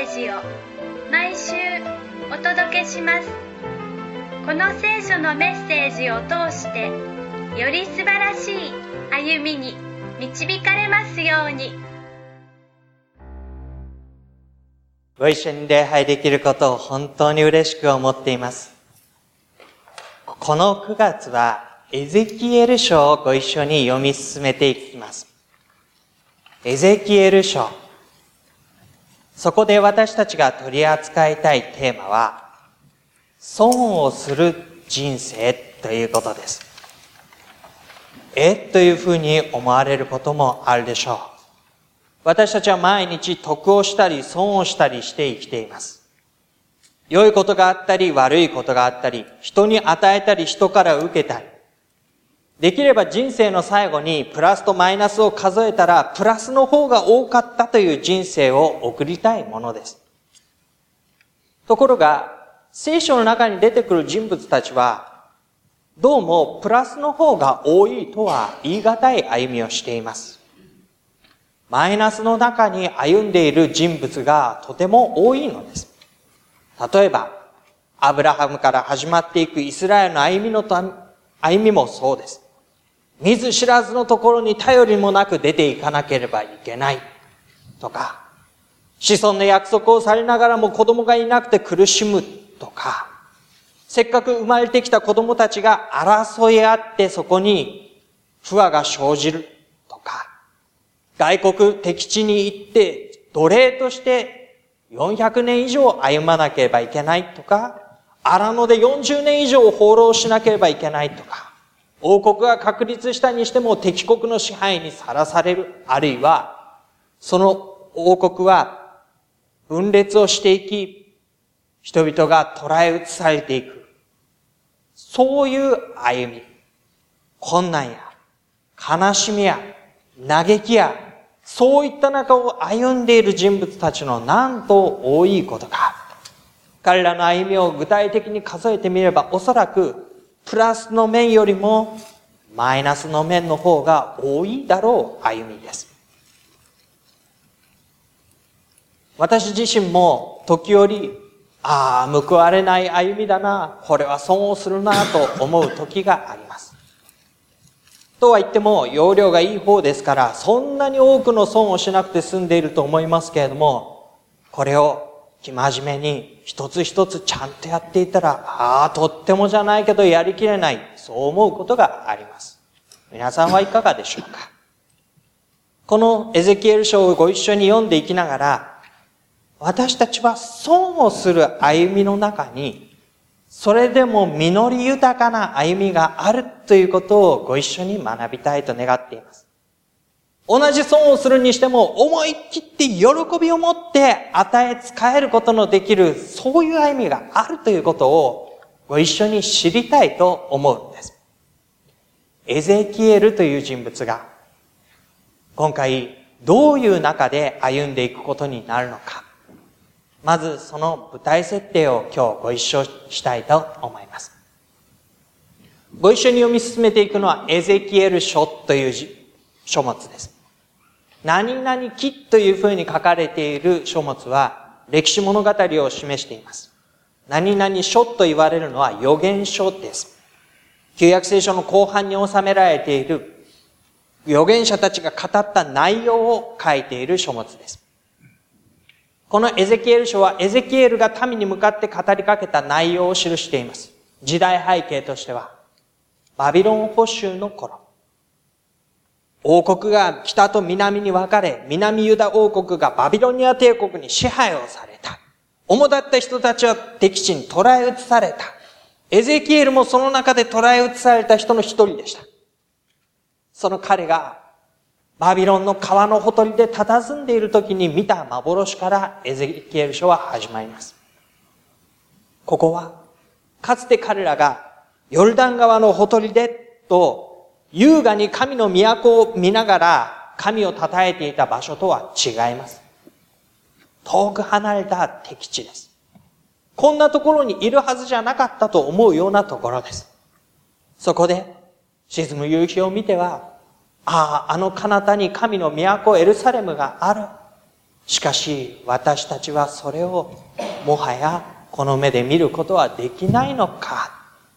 ージを毎週お届けします。この聖書のメッセージを通してより素晴らしい歩みに導かれますように。 ご一緒に礼拝できることを本当に嬉しく思っています。この9月はエゼキエル書をご一緒に読み進めていきます。エゼキエル書。そこで私たちが取り扱いたいテーマは、損をする人生ということです。というふうに思われることもあるでしょう。私たちは毎日得をしたり損をしたりして生きています。良いことがあったり悪いことがあったり、人に与えたり人から受けたり。できれば人生の最後にプラスとマイナスを数えたらプラスの方が多かったという人生を送りたいものです。ところが聖書の中に出てくる人物たちはどうもプラスの方が多いとは言い難い歩みをしています。マイナスの中に歩んでいる人物がとても多いのです。例えばアブラハムから始まっていくイスラエルの歩みもそうです。見ず知らずのところに頼りもなく出ていかなければいけないとか、子孫の約束をされながらも子供がいなくて苦しむとか、せっかく生まれてきた子供たちが争い合ってそこに不和が生じるとか、外国敵地に行って奴隷として400年以上歩まなければいけないとか、荒野で40年以上放浪しなければいけないとか、王国が確立したにしても敵国の支配にさらされる、あるいはその王国は分裂をしていき、人々が捕らえ移されていく。そういう歩み、困難や悲しみや嘆きや、そういった中を歩んでいる人物たちのなんと多いことか。彼らの歩みを具体的に数えてみれば、おそらくプラスの面よりもマイナスの面の方が多いだろう歩みです。私自身も時折、報われない歩みだな、これは損をするなと思う時があります。とは言っても容量がいい方ですから、そんなに多くの損をしなくて済んでいると思いますけれども、これを生真面目に一つ一つちゃんとやっていたら、とってもじゃないけどやりきれない、そう思うことがあります。皆さんはいかがでしょうか。このエゼキエル書をご一緒に読んでいきながら、私たちは損をする歩みの中に、それでも実り豊かな歩みがあるということをご一緒に学びたいと願っています。同じ損をするにしても思い切って喜びを持って与え使えることのできる、そういう歩みがあるということをご一緒に知りたいと思うんです。エゼキエルという人物が今回どういう中で歩んでいくことになるのか、まずその舞台設定を今日ご一緒したいと思います。ご一緒に読み進めていくのはエゼキエル書という書物です。何々記というふうに書かれている書物は歴史物語を示しています。何々書と言われるのは預言書です。旧約聖書の後半に収められている預言者たちが語った内容を書いている書物です。このエゼキエル書はエゼキエルが民に向かって語りかけた内容を記しています。時代背景としてはバビロン捕囚の頃、王国が北と南に分かれ、南ユダ王国がバビロニア帝国に支配をされた。主だった人たちは敵地に捕らえ移された。エゼキエルもその中で捕らえ移された人の一人でした。その彼がバビロンの川のほとりで佇んでいる時に見た幻からエゼキエル書は始まります。ここはかつて彼らがヨルダン川のほとりでと優雅に神の都を見ながら神を称えていた場所とは違います。遠く離れた敵地です。こんなところにいるはずじゃなかったと思うようなところです。そこで沈む夕日を見ては、あの彼方に神の都エルサレムがある。 しかし私たちはそれをもはやこの目で見ることはできないのか。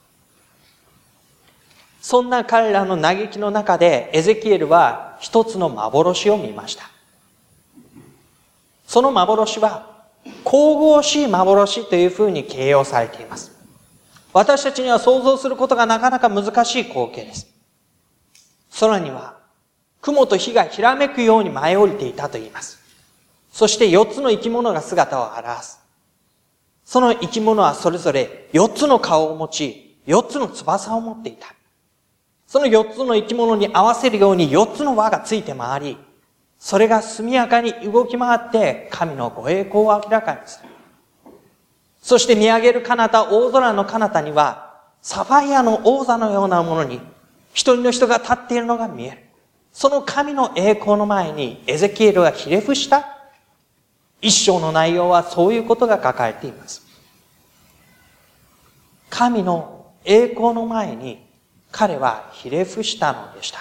そんな彼らの嘆きの中でエゼキエルは一つの幻を見ました。その幻は神々しい幻というふうに形容されています。私たちには想像することがなかなか難しい光景です。空には雲と火がひらめくように舞い降りていたと言います。そして4つの生き物が姿を現す。その生き物はそれぞれ4つの顔を持ち、4つの翼を持っていた。その4つの生き物に合わせるように4つの輪がついて回り、それが速やかに動き回って神のご栄光を明らかにする。そして見上げる彼方、大空の彼方には、サファイアの王座のようなものに、一人の人が立っているのが見える。その神の栄光の前にエゼキエルがひれ伏した。一章の内容はそういうことが書かれています。神の栄光の前に彼はひれ伏したのでした。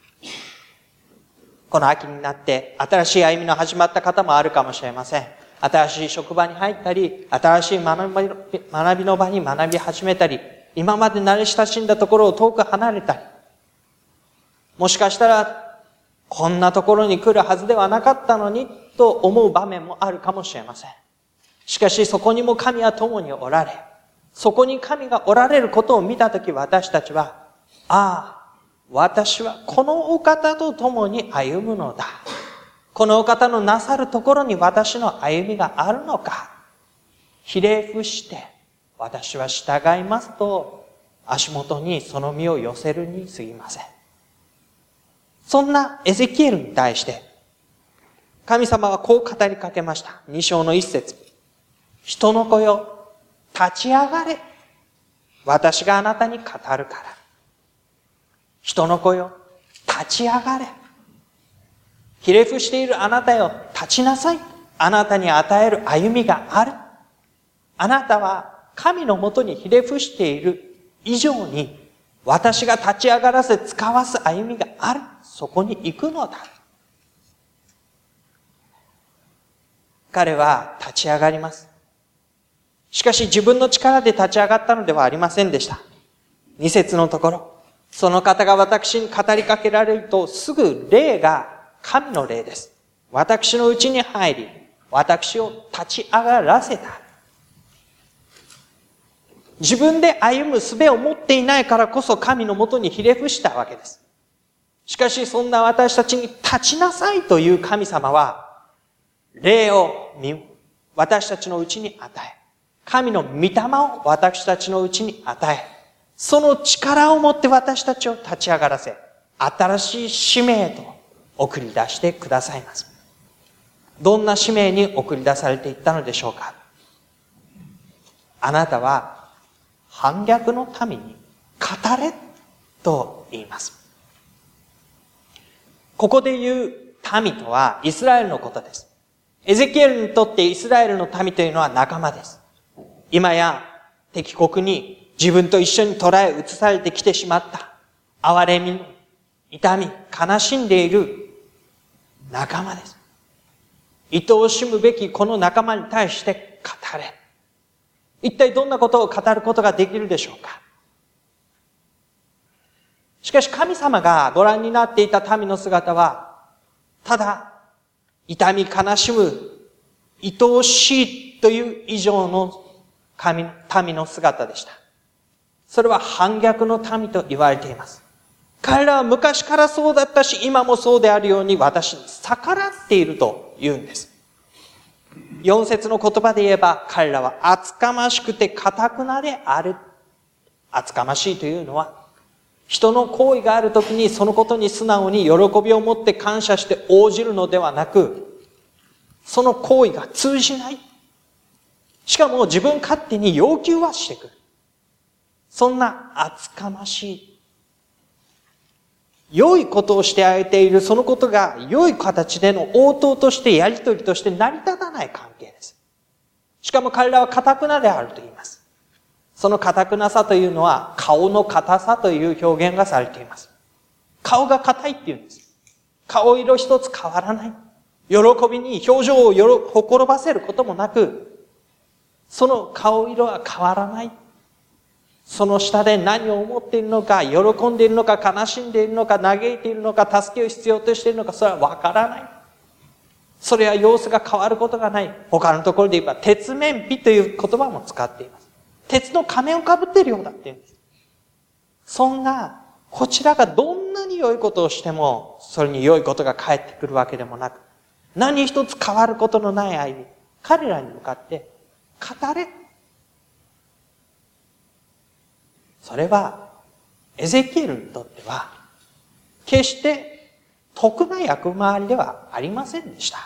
この秋になって新しい歩みの始まった方もあるかもしれません。新しい職場に入ったり、新しい学びの場に学び始めたり、今まで慣れ親しんだところを遠く離れたり、もしかしたらこんなところに来るはずではなかったのにと思う場面もあるかもしれません。しかしそこにも神は共におられ、そこに神がおられることを見たとき、私たちは、私はこのお方と共に歩むのだ。このお方のなさるところに私の歩みがあるのか。ひれ伏して私は従いますと、足元にその身を寄せるに過ぎません。そんなエゼキエルに対して、神様はこう語りかけました。2章の1節。人の子よ、立ち上がれ。私があなたに語るから。人の子よ、立ち上がれ。ひれ伏しているあなたよ、立ちなさい。あなたに与える歩みがある。あなたは神のもとにひれ伏している以上に、私が立ち上がらせ使わす歩みがある。そこに行くのだ。彼は立ち上がります。しかし自分の力で立ち上がったのではありませんでした。2節のところ、その方が私に語りかけられると、すぐ霊が神の霊です。私のうちに入り、私を立ち上がらせた。自分で歩む術を持っていないからこそ神のもとにひれ伏したわけです。しかしそんな私たちに立ちなさいという神様は、霊を私たちのうちに与え、神の御霊を私たちのうちに与え、その力を持って私たちを立ち上がらせ、新しい使命へと送り出してくださいます。どんな使命に送り出されていったのでしょうか。あなたは反逆の民に語れと言います。ここで言う民とはイスラエルのことです。エゼキエルにとってイスラエルの民というのは仲間です。今や敵国に自分と一緒に捕らえ移されてきてしまった憐れみ、痛み、悲しんでいる仲間です。愛おしむべきこの仲間に対して語れ。一体どんなことを語ることができるでしょうか。しかし神様がご覧になっていた民の姿は、ただ痛み悲しむ、愛おしいという以上の民の姿でした。それは反逆の民と言われています。彼らは昔からそうだったし、今もそうであるように私に逆らっていると言うんです。4節の言葉で言えば、彼らは厚かましくて堅くなである。厚かましいというのは、人の行為があるときにそのことに素直に喜びを持って感謝して応じるのではなく、その行為が通じない。しかも自分勝手に要求はしてくる。そんな厚かましい。良いことをしてあげているそのことが良い形での応答としてやりとりとして成り立たない関係です。しかも彼らは堅くなであると言います。その堅くなさというのは顔の硬さという表現がされています。顔が硬いって言うんです。顔色一つ変わらない。 喜びに表情をほころばせることもなく、その顔色は変わらない。その下で何を思っているのか、喜んでいるのか、悲しんでいるのか、嘆いているのか、助けを必要としているのか、それはわからない。それは様子が変わることがない。他のところで言えば、鉄面皮という言葉も使っています。鉄の仮面をかぶっているようだって言うんです。そんな、こちらがどんなに良いことをしても、それに良いことが返ってくるわけでもなく、何一つ変わることのない歩み、彼らに向かって、語れ。それは、エゼキエルにとっては、決して得な役回りではありませんでした。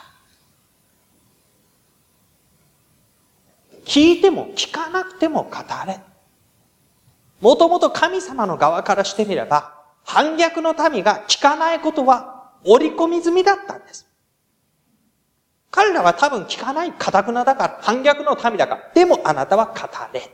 聞いても聞かなくても語れ。もともと神様の側からしてみれば、反逆の民が聞かないことは織り込み済みだったんです。彼らは多分聞かない、堅くなだから、反逆の民だから。でもあなたは語れ。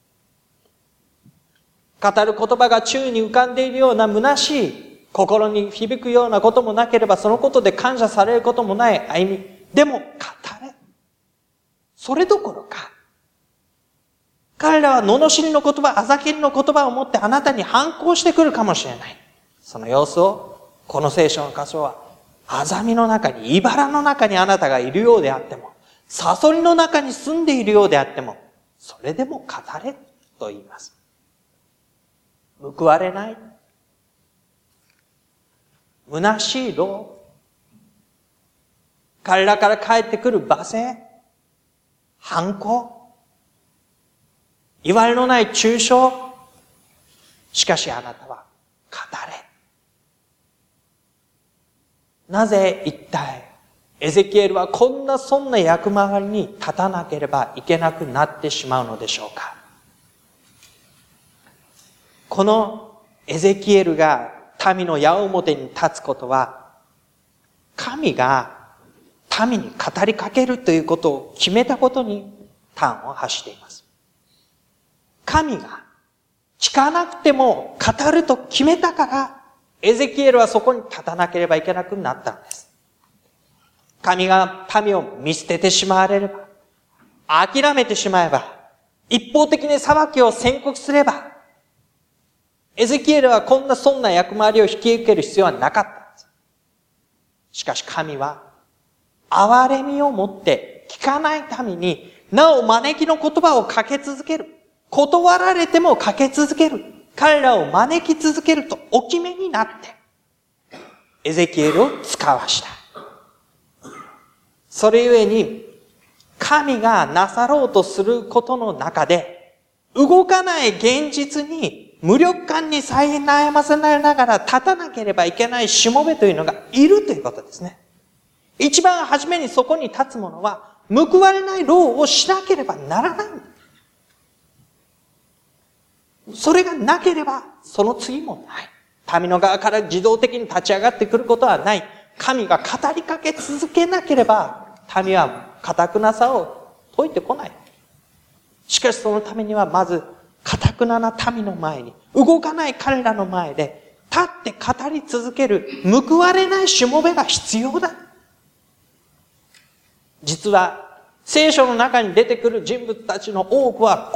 語る言葉が宙に浮かんでいるような虚しい、心に響くようなこともなければ、そのことで感謝されることもない歩み。でも語れ。それどころか、彼らは罵りの言葉、あざけりの言葉を持ってあなたに反抗してくるかもしれない。その様子を、この聖書の箇所は、あざみの中に、茨の中にあなたがいるようであっても、サソリの中に住んでいるようであっても、それでも語れと言います。報われない。虚しい労。彼らから返ってくる罵声。反抗。いわれのない中傷。しかしあなたは語れ。なぜ一体エゼキエルはそんな役回りに立たなければいけなくなってしまうのでしょうか。このエゼキエルが民の矢面に立つことは、神が民に語りかけるということを決めたことに端を発しています。神が聞かなくても語ると決めたから、エゼキエルはそこに立たなければいけなくなったんです。神が民を見捨ててしまわれれば、諦めてしまえば、一方的に裁きを宣告すれば、エゼキエルはそんな役回りを引き受ける必要はなかったんです。しかし神は、憐れみを持って聞かない民に、なお招きの言葉をかけ続ける。断られてもかけ続ける。彼らを招き続けるとお決めになって、エゼキエルを使わした。それゆえに、神がなさろうとすることの中で、動かない現実に無力感に悩ませながら立たなければいけないしもべというのがいるということですね。一番初めにそこに立つ者は、報われない労をしなければならない。それがなければ、その次もない。民の側から自動的に立ち上がってくることはない。神が語りかけ続けなければ、民は堅くなさを解いてこない。しかしそのためにはまず、堅くなな民の前に、動かない彼らの前で、立って語り続ける報われないしもべが必要だ。実は、聖書の中に出てくる人物たちの多くは、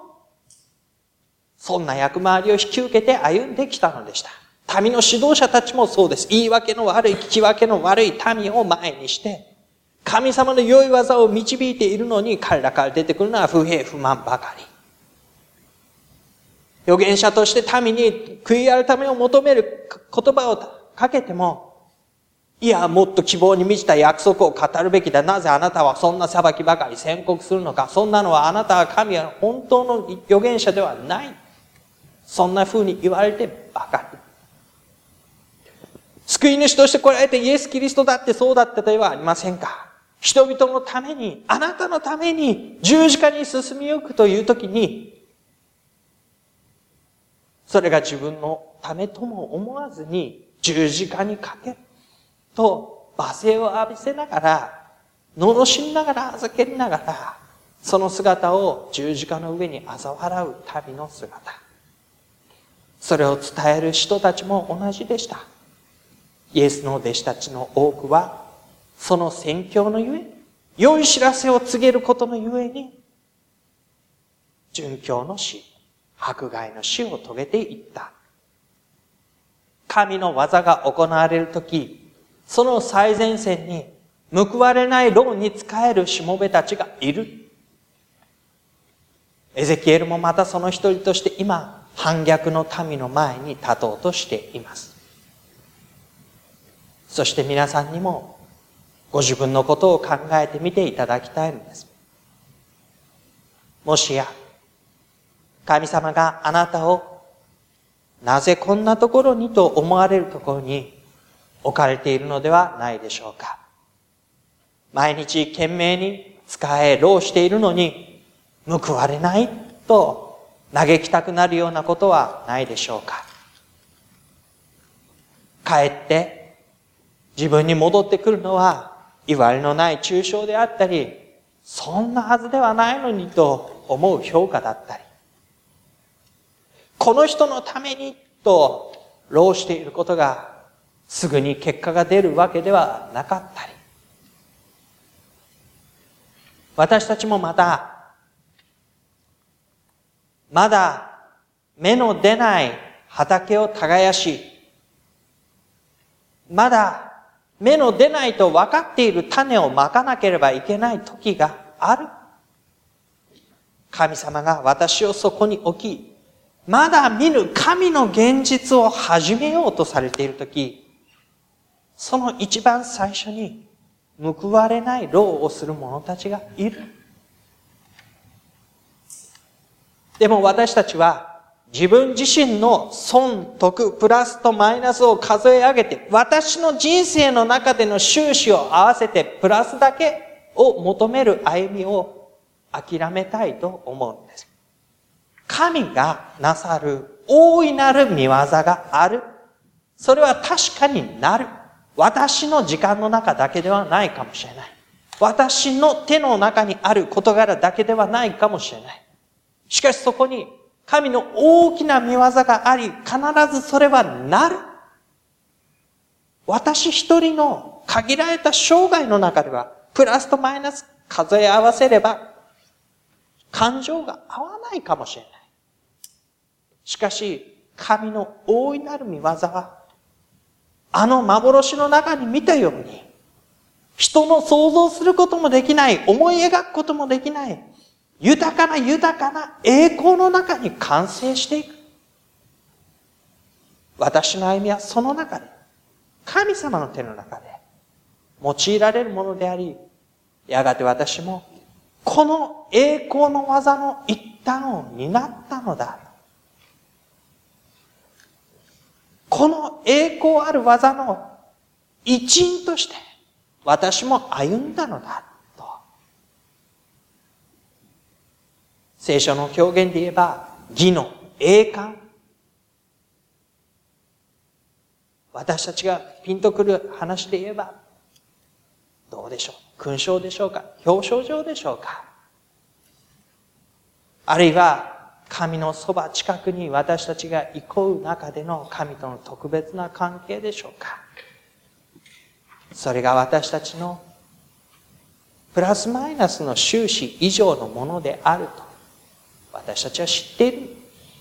そんな役回りを引き受けて歩んできたのでした。民の指導者たちもそうです。言い訳の悪い、聞き分けの悪い民を前にして、神様の良い技を導いているのに、彼らから出てくるのは不平不満ばかり。預言者として民に悔い改めを求める言葉をかけても、いや、もっと希望に満ちた約束を語るべきだ。なぜあなたはそんな裁きばかり宣告するのか。そんなのはあなたは神は本当の預言者ではない。そんな風に言われてばかり。救い主として来られてイエス・キリストだってそうだったではありませんか。人々のために、あなたのために十字架に進みゆくというときに、それが自分のためとも思わずに十字架にかけると罵声を浴びせながら、罵りながら、あざけりながら、その姿を十字架の上に嘲笑う民の姿。それを伝える人たちも同じでした。イエスの弟子たちの多くは、 その宣教のゆえ、良い知らせを告げることのゆえに、殉教の死、迫害の死を遂げていった。神の技が行われるとき、その最前線に報われない労に仕えるしもべたちがいる。エゼキエルもまたその一人として今、反逆の民の前に立とうとしています。そして皆さんにもご自分のことを考えてみていただきたいのです。もしや、神様があなたをなぜこんなところにと思われるところに置かれているのではないでしょうか。毎日懸命に仕え労しているのに報われないと嘆きたくなるようなことはないでしょうか。かえって自分に戻ってくるのはいわれのない抽象であったり、そんなはずではないのにと思う評価だったり、この人のためにと労していることがすぐに結果が出るわけではなかったり、私たちもまだ芽の出ない畑を耕し、まだ芽の出ないと分かっている種をまかなければいけない時がある。神様が私をそこに置き、まだ見ぬ神の現実を始めようとされている時、その一番最初に報われない労をする者たちがいる。でも私たちは自分自身の損得プラスとマイナスを数え上げて、私の人生の中での収支を合わせてプラスだけを求める歩みを諦めたいと思うんです。神がなさる大いなる御業がある。それは確かになる。私の時間の中だけではないかもしれない。私の手の中にある事柄だけではないかもしれない。しかしそこに神の大きな御業があり、必ずそれはなる。私一人の限られた生涯の中では、プラスとマイナス数え合わせれば、感情が合わないかもしれない。しかし、神の大いなる御業は、あの幻の中に見たように、人の想像することもできない、思い描くこともできない、豊かな栄光の中に完成していく。私の歩みはその中で、神様の手の中で用いられるものであり、やがて私もこの栄光の技の一端を担ったのだ。この栄光ある技の一員として私も歩んだのだと。聖書の表現で言えば義の栄冠。私たちがピンとくる話で言えばどうでしょう。勲章でしょうか、表彰状でしょうか、あるいは神のそば近くに私たちが憩う中での神との特別な関係でしょうか。それが私たちのプラスマイナスの収支以上のものであると私たちは知っている。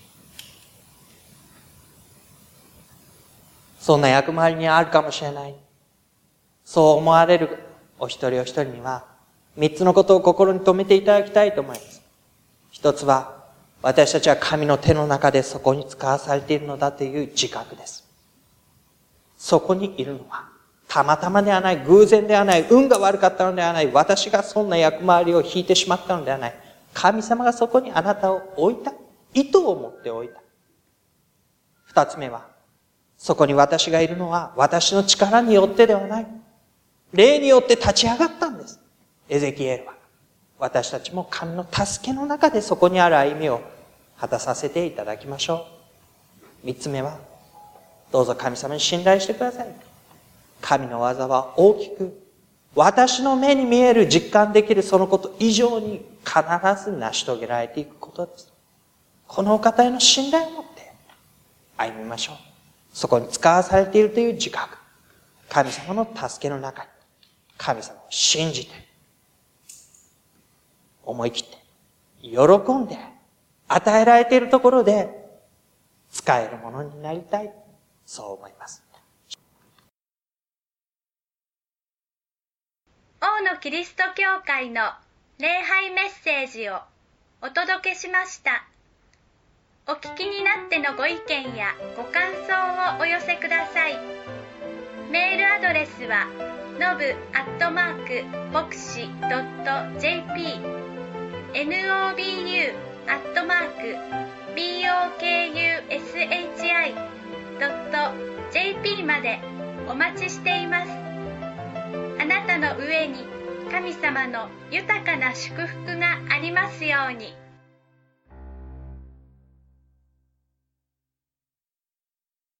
そんな役回りにあるかもしれない。そう思われるお一人お一人には3つのことを心に留めていただきたいと思います。一つは私たちは神の手の中でそこに使わされているのだという自覚です。そこにいるのはたまたまではない、偶然ではない、運が悪かったのではない、私がそんな役回りを引いてしまったのではない。神様がそこにあなたを置いた。意図を持って置いた。二つ目は、そこに私がいるのは私の力によってではない。霊によって立ち上がったんです。エゼキエルは。私たちも神の助けの中でそこにある歩みを果たさせていただきましょう。三つ目は、どうぞ神様に信頼してください。神の技は大きく、私の目に見える実感できるそのこと以上に必ず成し遂げられていくことです。このお方への信頼を持って歩みましょう。そこに使わされているという自覚。神様の助けの中に、 神様を信じて、思い切って、喜んで、与えられているところで、使えるものになりたい。そう思います。 王のキリスト教会の礼拝メッセージをお届けしました。お聞きになってのご意見やご感想をお寄せください。メールアドレスはnobu@voxi.jp nobu@bokushi.jp までお待ちしています。あなたの上に神様の豊かな祝福がありますように。